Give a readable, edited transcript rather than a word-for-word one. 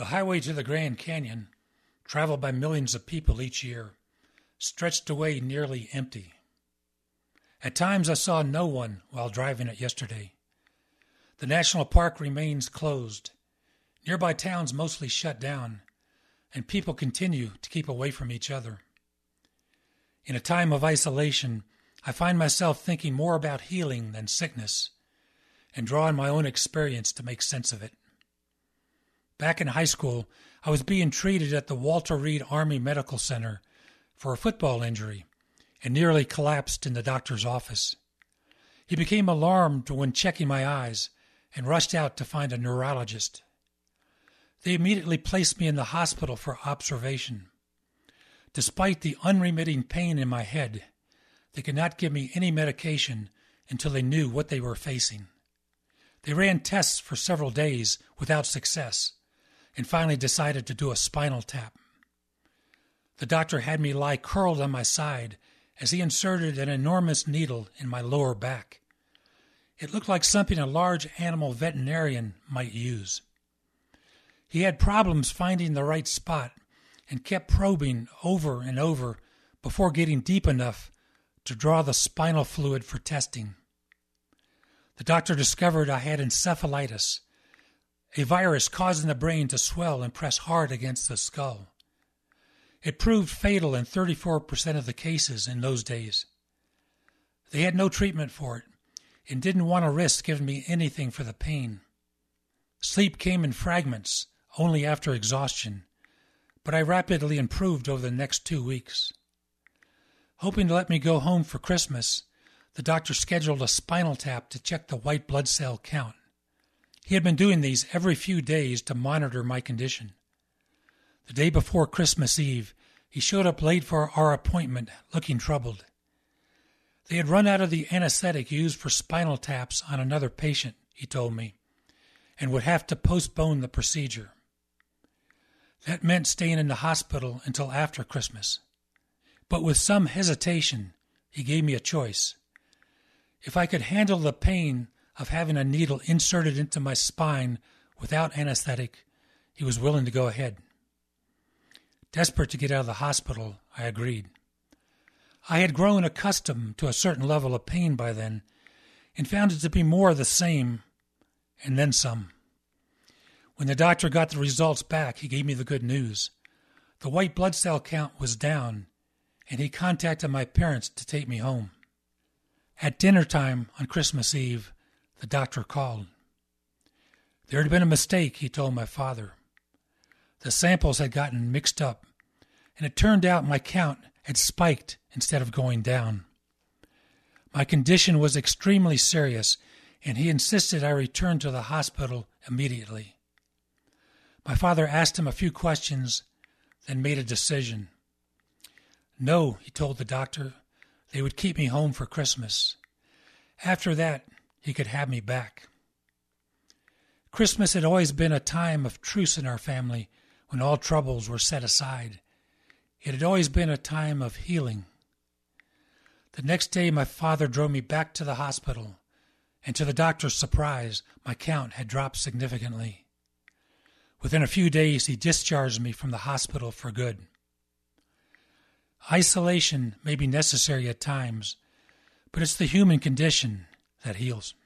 The highway to the Grand Canyon, traveled by millions of people each year, stretched away nearly empty. At times I saw no one while driving it yesterday. The national park remains closed. Nearby towns mostly shut down, and people continue to keep away from each other. In a time of isolation, I find myself thinking more about healing than sickness, and draw on my own experience to make sense of it. Back in high school, I was being treated at the Walter Reed Army Medical Center for a football injury and nearly collapsed in the doctor's office. He became alarmed when checking my eyes and rushed out to find a neurologist. They immediately placed me in the hospital for observation. Despite the unremitting pain in my head, they could not give me any medication until they knew what they were facing. They ran tests for several days without success and finally decided to do a spinal tap. The doctor had me lie curled on my side as he inserted an enormous needle in my lower back. It looked like something a large animal veterinarian might use. He had problems finding the right spot and kept probing over and over before getting deep enough to draw the spinal fluid for testing. The doctor discovered I had encephalitis, a virus causing the brain to swell and press hard against the skull. It proved fatal in 34% of the cases in those days. They had no treatment for it and didn't want to risk giving me anything for the pain. Sleep came in fragments, only after exhaustion, but I rapidly improved over the next 2 weeks. Hoping to let me go home for Christmas, the doctor scheduled a spinal tap to check the white blood cell count. He had been doing these every few days to monitor my condition. The day before Christmas Eve, he showed up late for our appointment, looking troubled. They had run out of the anesthetic used for spinal taps on another patient, he told me, and would have to postpone the procedure. That meant staying in the hospital until after Christmas. But with some hesitation, he gave me a choice. If I could handle the pain of having a needle inserted into my spine without anesthetic, he was willing to go ahead. Desperate to get out of the hospital, I agreed. I had grown accustomed to a certain level of pain by then and found it to be more of the same and then some. When the doctor got the results back, he gave me the good news. The white blood cell count was down, and he contacted my parents to take me home. At dinner time on Christmas Eve, the doctor called. There had been a mistake, he told my father. The samples had gotten mixed up, and it turned out my count had spiked instead of going down. My condition was extremely serious, and he insisted I return to the hospital immediately. My father asked him a few questions, then made a decision. No, he told the doctor, they would keep me home for Christmas. After that, he could have me back. Christmas had always been a time of truce in our family when all troubles were set aside. It had always been a time of healing. The next day, my father drove me back to the hospital, and to the doctor's surprise, my count had dropped significantly. Within a few days, he discharged me from the hospital for good. Isolation may be necessary at times, but it's the human condition that heals.